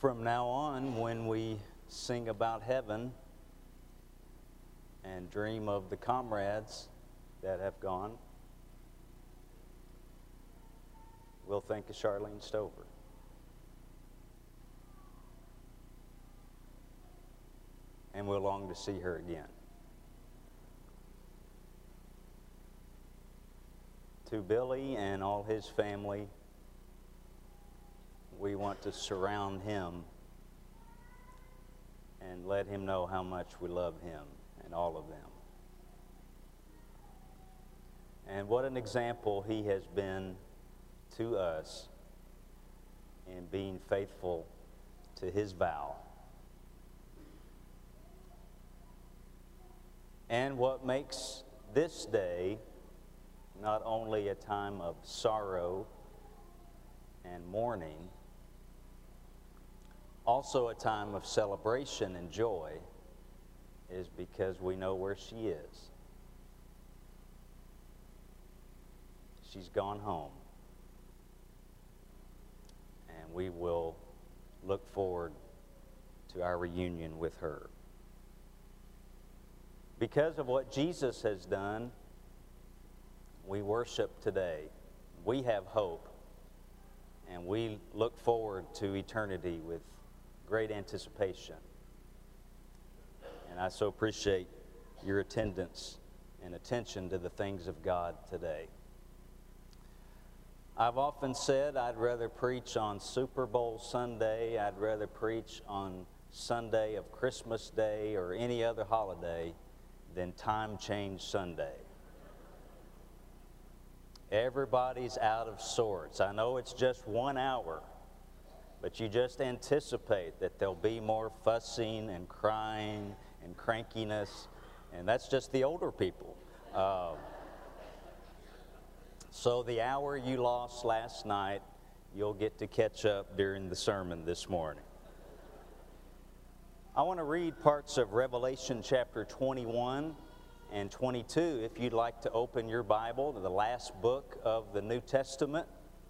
From now on, when we sing about heaven and dream of the comrades that have gone, we'll think of Charlene Stover. And we'll long to see her again. To Billy and all his family, we want to surround him and let him know how much we love him and all of them. And what an example he has been to us in being faithful to his vow. And what makes this day not only a time of sorrow and mourning, also a time of celebration and joy, is because we know where she is. She's gone home. And we will look forward to our reunion with her. Because of what Jesus has done, we worship today. We have hope. And we look forward to eternity with great anticipation. And I so appreciate your attendance and attention to the things of God today. I've often said I'd rather preach on Super Bowl Sunday, I'd rather preach on Sunday of Christmas Day or any other holiday than Time Change Sunday. Everybody's out of sorts. I know it's just 1 hour, but you just anticipate that there'll be more fussing and crying and crankiness, and that's just the older people. So the hour you lost last night, you'll get to catch up during the sermon this morning. I want to read parts of Revelation chapter 21 and 22, if you'd like to open your Bible to the last book of the New Testament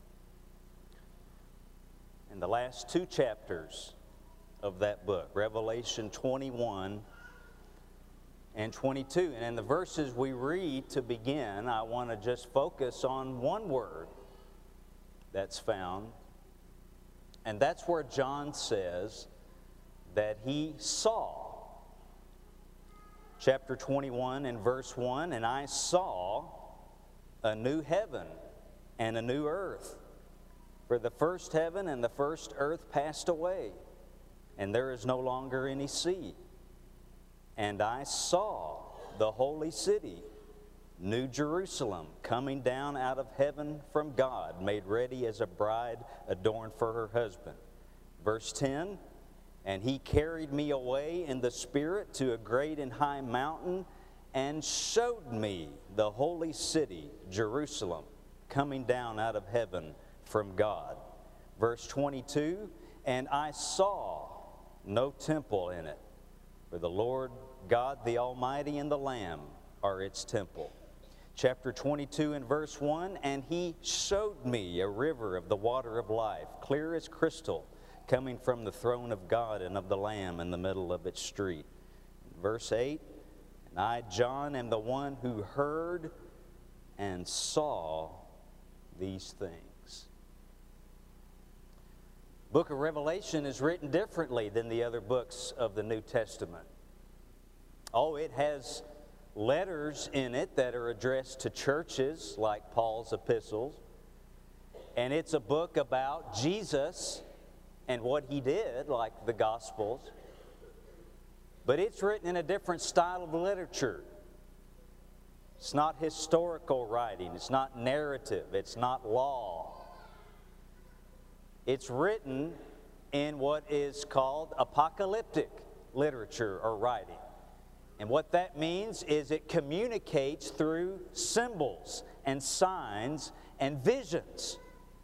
and the last 2 chapters of that book, Revelation 21 and 22. And in the verses we read to begin, I want to just focus on one word that's found, and that's where John says that he saw. Chapter 21 and verse 1, "And I saw a new heaven and a new earth. For the first heaven and the first earth passed away, and there is no longer any sea. And I saw the holy city, New Jerusalem, coming down out of heaven from God, made ready as a bride adorned for her husband." Verse 10, "And he carried me away in the Spirit to a great and high mountain, and showed me the holy city, Jerusalem, coming down out of heaven from God." Verse 22, "And I saw no temple in it, for the Lord God the Almighty and the Lamb are its temple." Chapter 22 and verse 1, "And he showed me a river of the water of life, clear as crystal, coming from the throne of God and of the Lamb in the middle of its street." Verse 8, "And I, John, am the one who heard and saw these things." Book of Revelation is written differently than the other books of the New Testament. Oh, it has letters in it that are addressed to churches, like Paul's epistles. And it's a book about Jesus and what he did, like the Gospels. But it's written in a different style of literature. It's not historical writing. It's not narrative. It's not law. It's written in what is called apocalyptic literature or writing. And what that means is it communicates through symbols and signs and visions.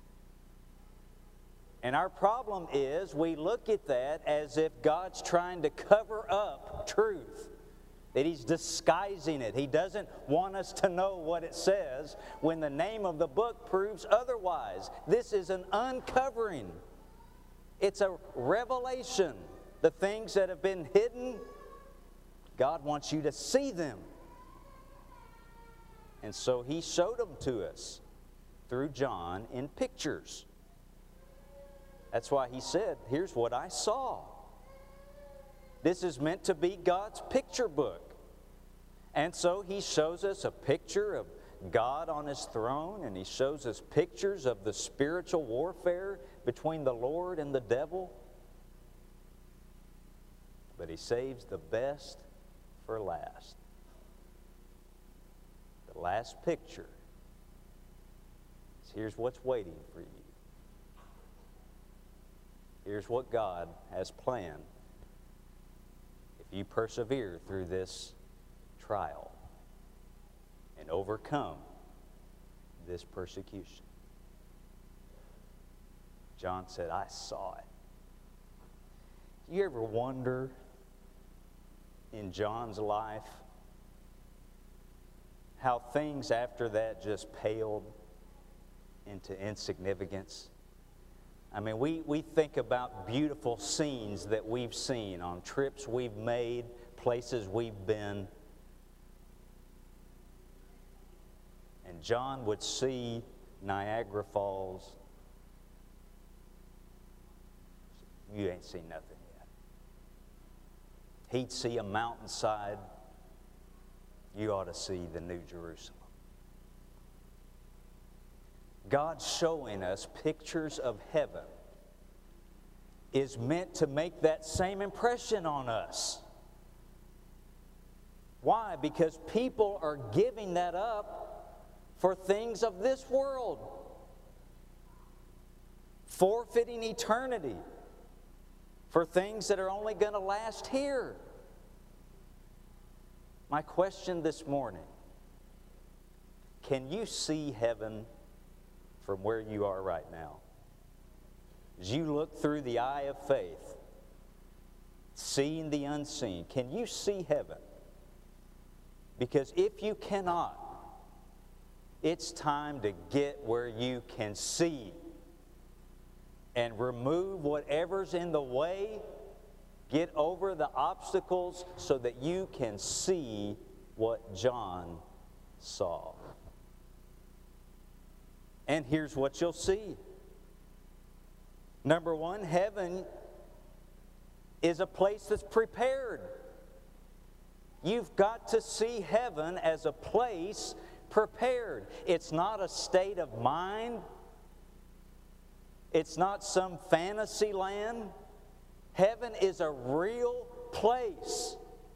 And our problem is we look at that as if God's trying to cover up truth, that He's disguising it. He doesn't want us to know what it says when the name of the book proves otherwise. This is an uncovering It's a revelation. The things that have been hidden, God wants you to see them. And so He showed them to us through John in pictures. That's why He said, here's what I saw. This is meant to be God's picture book. And so He shows us a picture of God on His throne, and He shows us pictures of the spiritual warfare between the Lord and the devil. But He saves the best for last. The last picture is here's what's waiting for you. Here's what God has planned if you persevere through this trial and overcome this persecution. John said, I saw it. Do you ever wonder in John's life how things after that just paled into insignificance? I mean, we think about beautiful scenes that we've seen on trips we've made, places we've been. And John would see Niagara Falls. You ain't seen nothing yet. He'd see a mountainside. You ought to see the New Jerusalem. God showing us pictures of heaven is meant to make that same impression on us. Why? Because people are giving that up for things of this world, forfeiting eternity for things that are only going to last here. My question this morning, can you see heaven from where you are right now? As you look through the eye of faith, seeing the unseen, can you see heaven? Because if you cannot, it's time to get where you can see and remove whatever's in the way. Get over the obstacles so that you can see what John saw. And here's what you'll see. Number one, heaven is a place that's prepared. You've got to see heaven as a place prepared. It's not a state of mind. It's not some fantasy land. Heaven is a real place.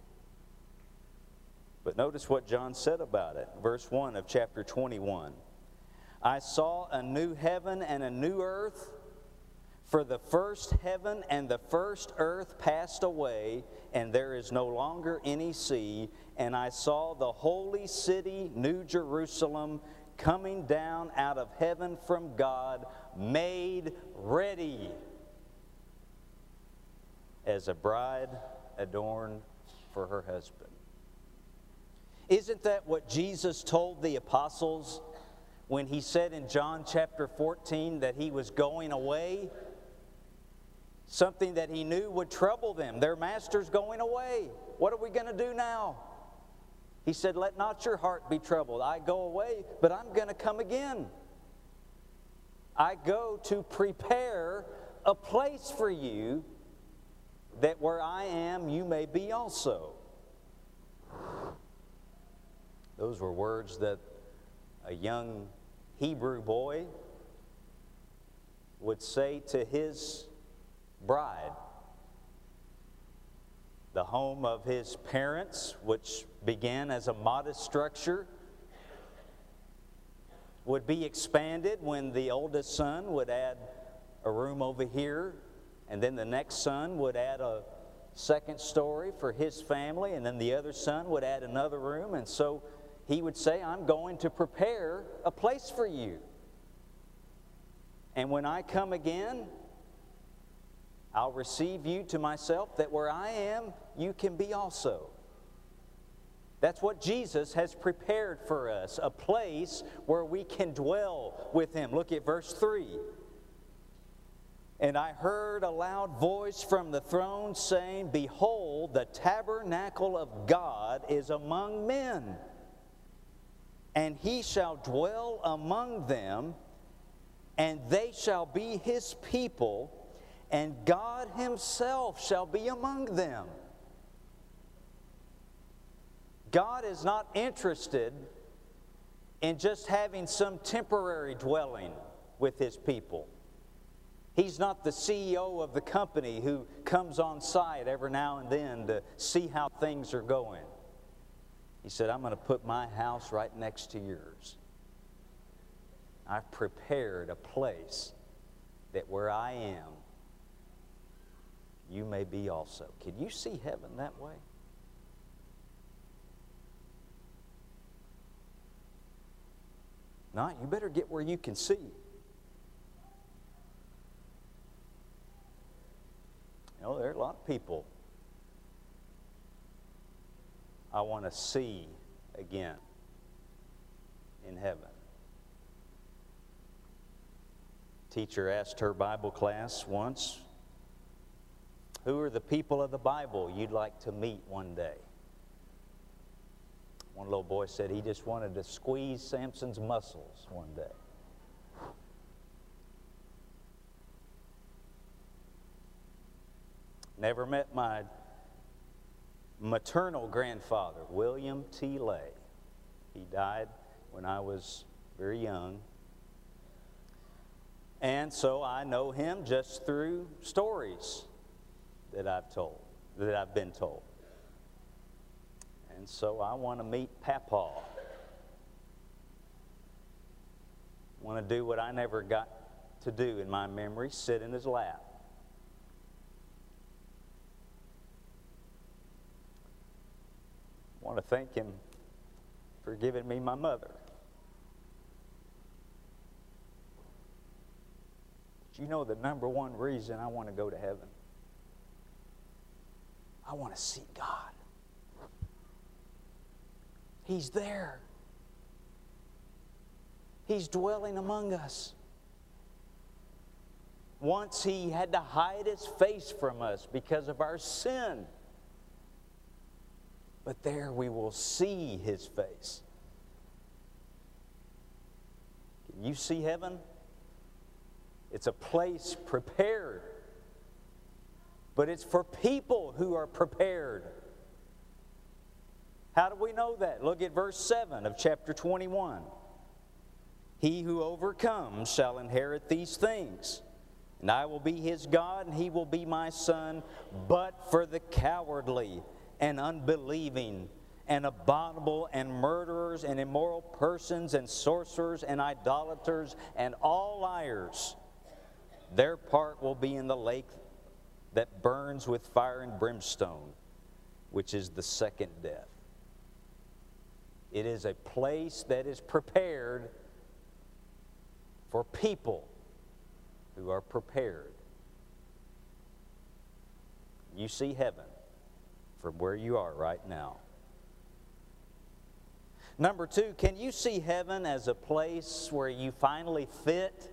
But notice what John said about it. Verse 1 of chapter 21. I saw a new heaven and a new earth, for the first heaven and the first earth passed away, and there is no longer any sea. And I saw the holy city, New Jerusalem, coming down out of heaven from God, made ready as a bride adorned for her husband. Isn't that what Jesus told the apostles when He said in John chapter 14 that He was going away? Something that He knew would trouble them. Their Master's going away. What are we going to do now? He said, let not your heart be troubled. I go away, but I'm going to come again. I go to prepare a place for you, that where I am, you may be also. Those were words that a young Hebrew boy would say to his bride. The home of his parents, which began as a modest structure, would be expanded when the oldest son would add a room over here, and then the next son would add a second story for his family, and then the other son would add another room. And so he would say, I'm going to prepare a place for you. And when I come again, I'll receive you to myself, that where I am, you can be also. That's what Jesus has prepared for us, a place where we can dwell with Him. Look at verse 3. And I heard a loud voice from the throne saying, Behold, the tabernacle of God is among men, and he shall dwell among them, and they shall be his people, and God himself shall be among them. God is not interested in just having some temporary dwelling with his people. He's not the CEO of the company who comes on site every now and then to see how things are going. He said, I'm going to put my house right next to yours. I've prepared a place that where I am, you may be also. Can you see heaven that way? No, you better get where you can see. You know, there are a lot of people I want to see again in heaven. Teacher asked her Bible class once, who are the people of the Bible you'd like to meet one day? One little boy said he just wanted to squeeze Samson's muscles one day. Never met my maternal grandfather, William T. Lay. He died when I was very young. And so I know him just through stories that I've been told. And so I want to meet Papaw. I want to do what I never got to do in my memory, sit in his lap. I want to thank him for giving me my mother. Do you know the number one reason I want to go to heaven? I want to see God. He's there. He's dwelling among us. Once he had to hide his face from us because of our sin. But there we will see his face. Can you see heaven? It's a place prepared. But it's for people who are prepared. How do we know that? Look at verse 7 of chapter 21. He who overcomes shall inherit these things, and I will be his God, and he will be my son. But for the cowardly and unbelieving and abominable and murderers and immoral persons and sorcerers and idolaters and all liars, their part will be in the lake that burns with fire and brimstone, which is the second death. It is a place that is prepared for people who are prepared. You see heaven from where you are right now. Number two, can you see heaven as a place where you finally fit?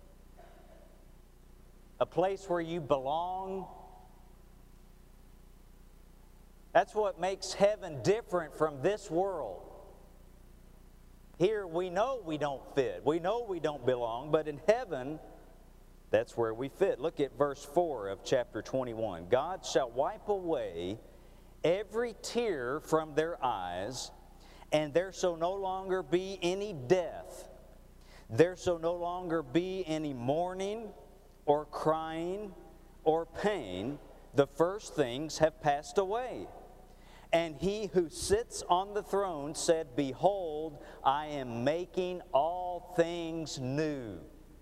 A place where you belong? That's what makes heaven different from this world. Here we know we don't fit. We know we don't belong, but in heaven, that's where we fit. Look at verse 4 of chapter 21. God shall wipe away every tear from their eyes, and there shall no longer be any death. There shall no longer be any mourning or crying or pain. The first things have passed away. And he who sits on the throne said, Behold, I am making all things new.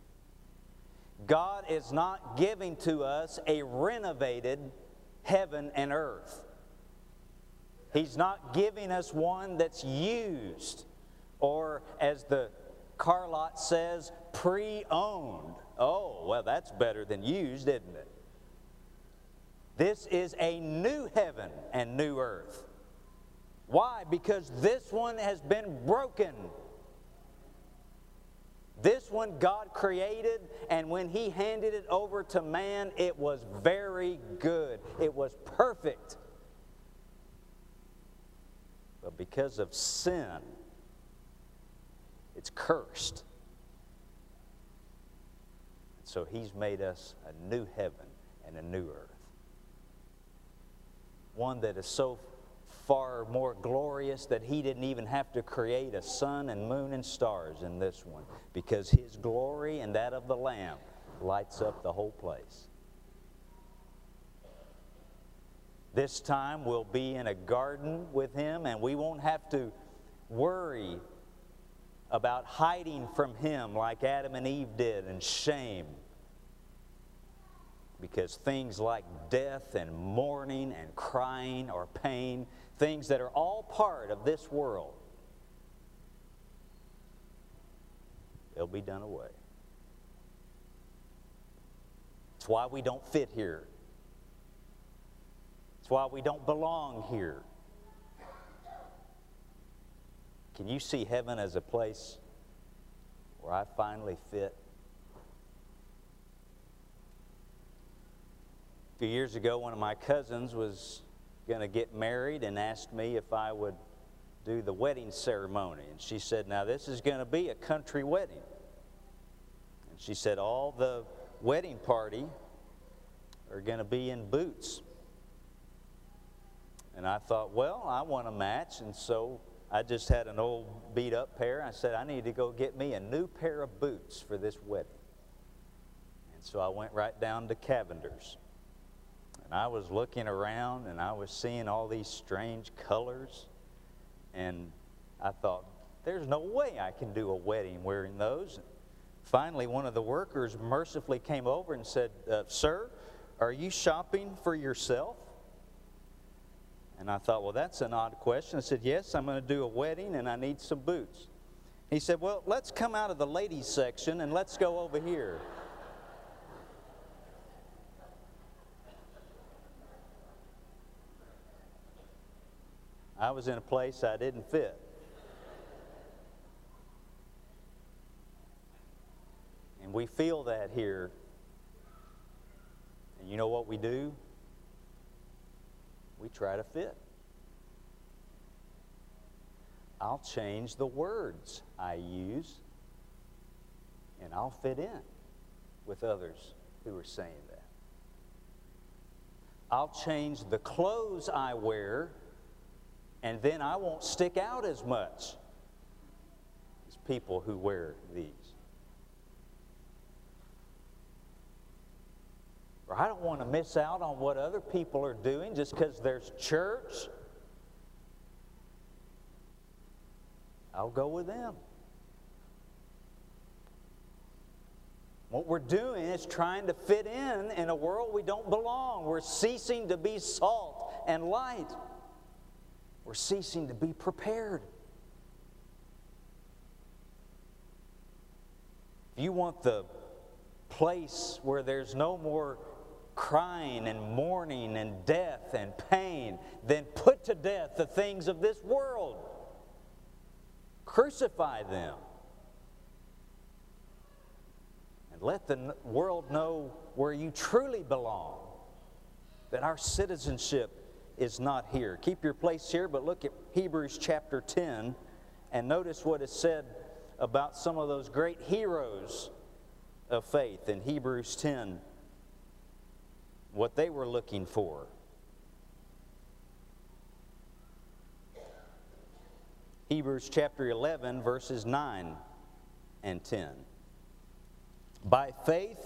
God is not giving to us a renovated heaven and earth. He's not giving us one that's used, or as the car lot says, pre-owned. Oh, well, that's better than used, isn't it? This is a new heaven and new earth. Why? Because this one has been broken. This one God created, and when He handed it over to man, it was very good. It was perfect. But because of sin, it's cursed. So He's made us a new heaven and a new earth. One that is so far more glorious that He didn't even have to create a sun and moon and stars in this one, because His glory and that of the Lamb lights up the whole place. This time we'll be in a garden with Him, and we won't have to worry about hiding from Him like Adam and Eve did, and shame. Because things like death and mourning and crying or pain, things that are all part of this world, they'll be done away. It's why we don't fit here. It's why we don't belong here. Can you see heaven as a place where I finally fit? A few years ago, one of my cousins was going to get married and asked me if I would do the wedding ceremony. And she said, now this is going to be a country wedding. And she said, all the wedding party are going to be in boots. And I thought, well, I want a match, and so I just had an old beat-up pair. I said, I need to go get me a new pair of boots for this wedding. And so I went right down to Cavender's. And I was looking around, and I was seeing all these strange colors. And I thought, there's no way I can do a wedding wearing those. Finally, one of the workers mercifully came over and said, sir, are you shopping for yourself? And I thought, well, that's an odd question. I said, yes, I'm going to do a wedding, and I need some boots. He said, well, let's come out of the ladies section, and let's go over here. I was in a place I didn't fit. And we feel that here. And you know what we do? We try to fit. I'll change the words I use, and I'll fit in with others who are saying that. I'll change the clothes I wear, and then I won't stick out as much as people who wear these. Or I don't want to miss out on what other people are doing just because there's church. I'll go with them. What we're doing is trying to fit in a world we don't belong. We're ceasing to be salt and light. We're ceasing to be prepared. If you want the place where there's no more crying and mourning and death and pain, then put to death the things of this world. Crucify them. And let the world know where you truly belong. That our citizenship is not here. Keep your place here, but look at Hebrews chapter 10 and notice what is said about some of those great heroes of faith in Hebrews 10. What they were looking for. Hebrews chapter 11, verses 9 and 10. By faith,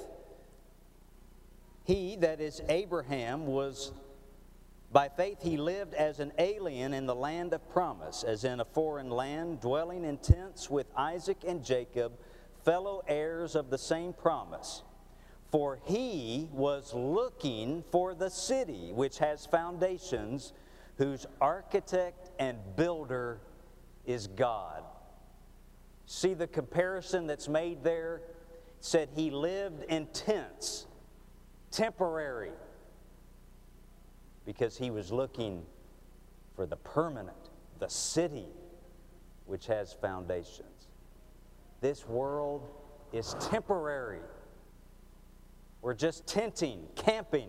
he, that is Abraham, by faith he lived as an alien in the land of promise, as in a foreign land, dwelling in tents with Isaac and Jacob, fellow heirs of the same promise. For he was looking for the city which has foundations, whose architect and builder is God. See the comparison that's made there? It said he lived in tents, temporary, because he was looking for the permanent, the city which has foundations. This world is temporary. We're just tenting, camping.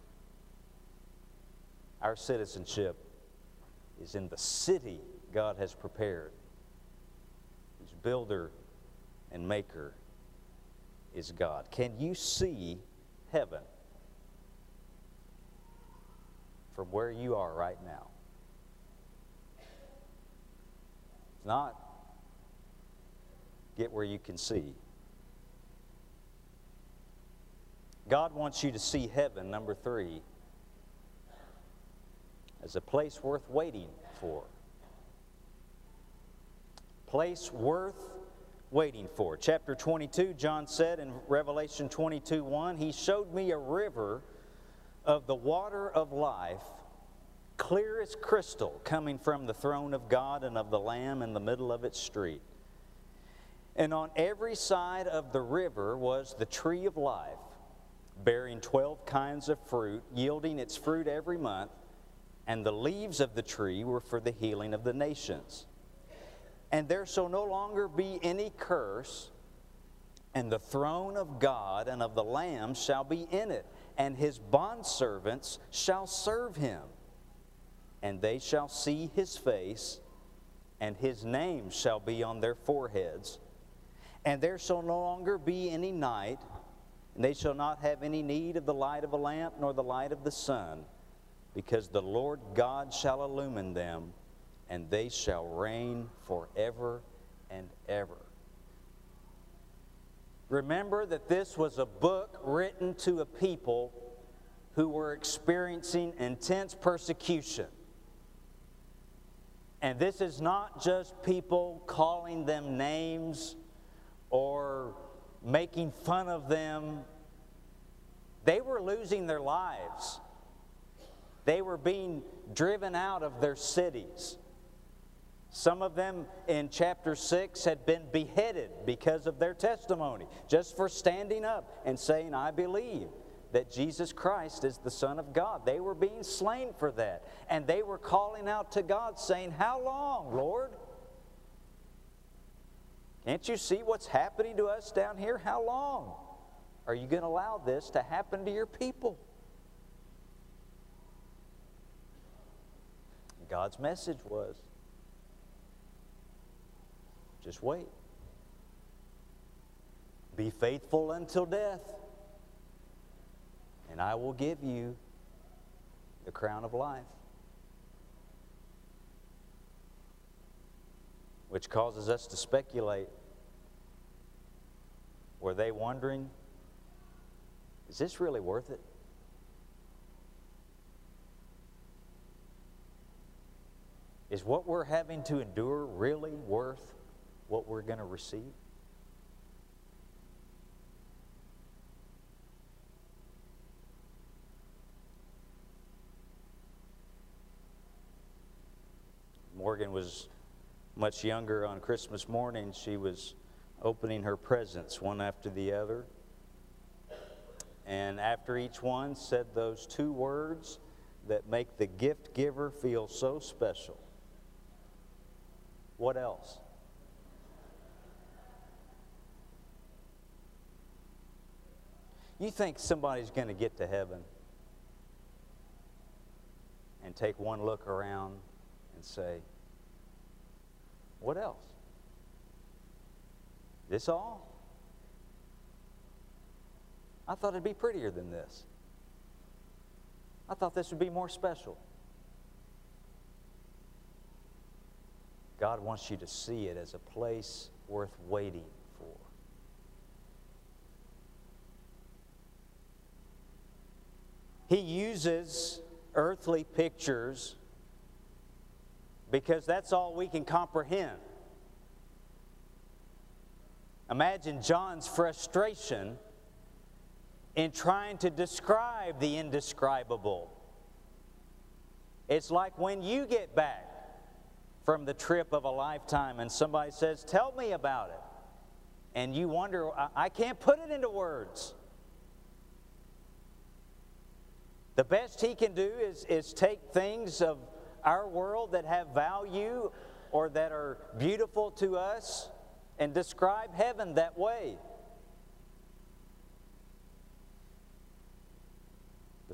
Our citizenship is in the city God has prepared, whose builder and maker is God. Can you see heaven from where you are right now? If not, get where you can see. God wants you to see heaven, number 3, as a place worth waiting for. Place worth waiting for. Chapter 22, John said in Revelation 22:1, He showed me a river of the water of life, clear as crystal, coming from the throne of God and of the Lamb in the middle of its street. And on every side of the river was the tree of life, bearing 12 kinds of fruit, yielding its fruit every month, and the leaves of the tree were for the healing of the nations. And there shall no longer be any curse, and the throne of God and of the Lamb shall be in it, and His bondservants shall serve Him. And they shall see His face, and His name shall be on their foreheads. And there shall no longer be any night, and they shall not have any need of the light of a lamp, nor the light of the sun, because the Lord God shall illumine them, and they shall reign forever and ever. Remember that this was a book written to a people who were experiencing intense persecution. And this is not just people calling them names or making fun of them. They were losing their lives. They were being driven out of their cities. Some of them in chapter 6 had been beheaded because of their testimony, just for standing up and saying, I believe that Jesus Christ is the Son of God. They were being slain for that. And they were calling out to God saying, how long, Lord? Can't you see what's happening to us down here? How long are you going to allow this to happen to your people? God's message was, just wait. Be faithful until death, and I will give you the crown of life. Which causes us to speculate. Were they wondering, is this really worth it? Is what we're having to endure really worth what we're going to receive? Morgan was much younger on Christmas morning. She was opening her presents one after the other. And after each one said those 2 words that make the gift giver feel so special. What else? You think somebody's going to get to heaven and take one look around and say, what else? This all? I thought it'd be prettier than this. I thought this would be more special. God wants you to see it as a place worth waiting for. He uses earthly pictures because that's all we can comprehend. Imagine John's frustration in trying to describe the indescribable. It's like when you get back from the trip of a lifetime and somebody says, tell me about it. And you wonder, I can't put it into words. The best he can do is take things of our world that have value or that are beautiful to us and describe heaven that way.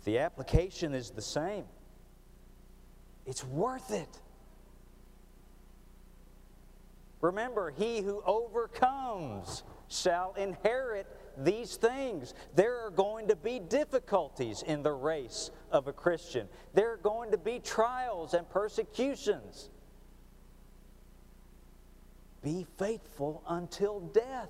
But the application is the same. It's worth it. Remember, he who overcomes shall inherit these things. There are going to be difficulties in the race of a Christian. There are going to be trials and persecutions. Be faithful until death.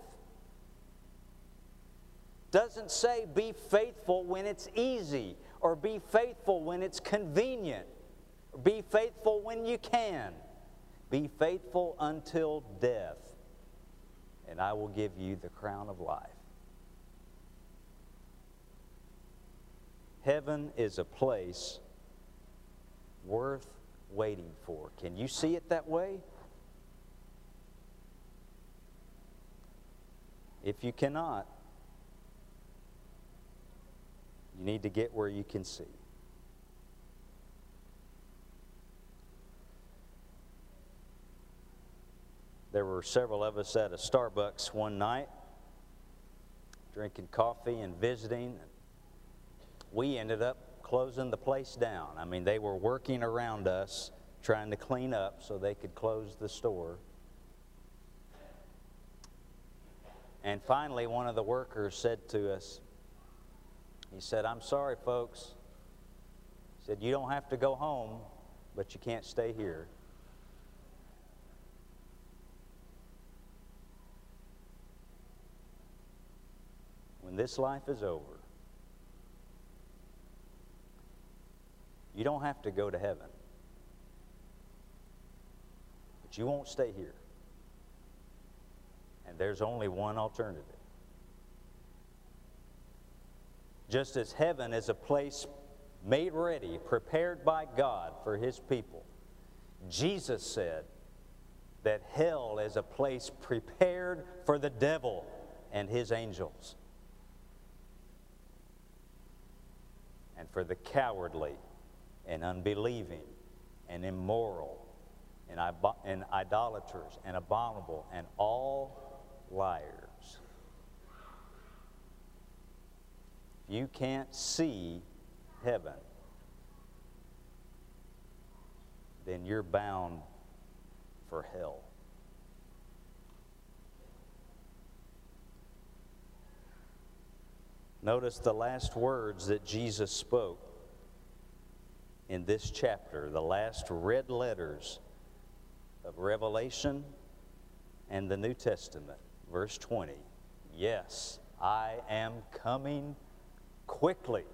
Doesn't say be faithful when it's easy, or be faithful when it's convenient, or be faithful when you can. Be faithful until death, and I will give you the crown of life. Heaven is a place worth waiting for. Can you see it that way? If you cannot, you need to get where you can see. There were several of us at a Starbucks one night, drinking coffee and visiting. We ended up closing the place down. I mean, they were working around us, trying to clean up so they could close the store. And finally, one of the workers said to us, he said, "I'm sorry, folks." He said, "You don't have to go home, but you can't stay here." When this life is over, you don't have to go to heaven, but you won't stay here. And there's only one alternative. Just as heaven is a place made ready, prepared by God for His people, Jesus said that hell is a place prepared for the devil and his angels, and for the cowardly and unbelieving and immoral and idolaters and abominable and all liars. If you can't see heaven, then you're bound for hell. Notice the last words that Jesus spoke in this chapter, the last red letters of Revelation and the New Testament. Verse 20, "Yes, I am coming quickly."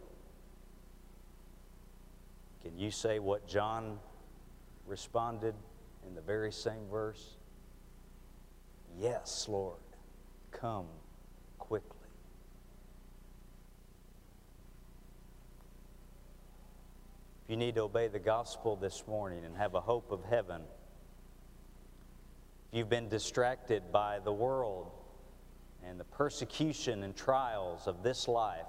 Can you say what John responded in the very same verse? "Yes, Lord, come quickly." If you need to obey the gospel this morning and have a hope of heaven, if you've been distracted by the world and the persecution and trials of this life,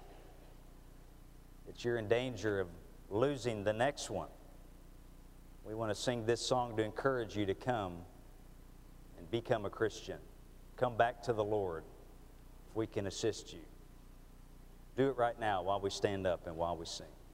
that you're in danger of losing the next one, we want to sing this song to encourage you to come and become a Christian. Come back to the Lord if we can assist you. Do it right now while we stand up and while we sing.